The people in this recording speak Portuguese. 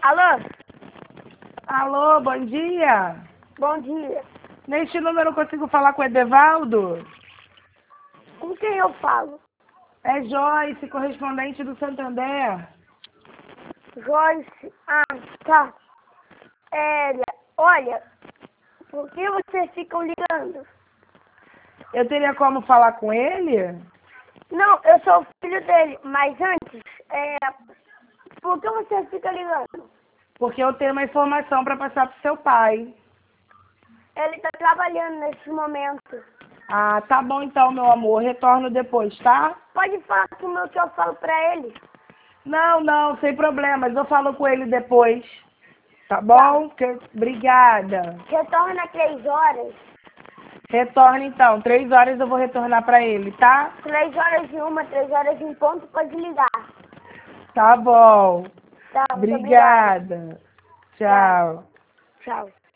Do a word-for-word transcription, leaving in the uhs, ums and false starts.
Alô? Alô, bom dia. Bom dia. Neste número eu consigo falar com o Edevaldo? Com quem eu falo? É Joyce, correspondente do Santander. Joyce. Ah, tá. É, olha, por que vocês ficam ligando? Eu teria como falar com ele? Não, eu sou o filho dele, mas antes, é, por que você fica ligando? Porque eu tenho uma informação para passar para o seu pai. Ele está trabalhando nesse momento. Ah, tá bom então, meu amor. Retorno depois, tá? Pode falar que o meu tio eu falo pra ele. Não, não, sem problemas. Eu falo com ele depois. Tá bom? Que- Obrigada. Retorna três horas. Retorno então. Três horas eu vou retornar para ele, tá? Três horas e uma, três horas em ponto, pode ligar. Tá bom. Tá, muito obrigada. Obrigada. Tchau. Tchau.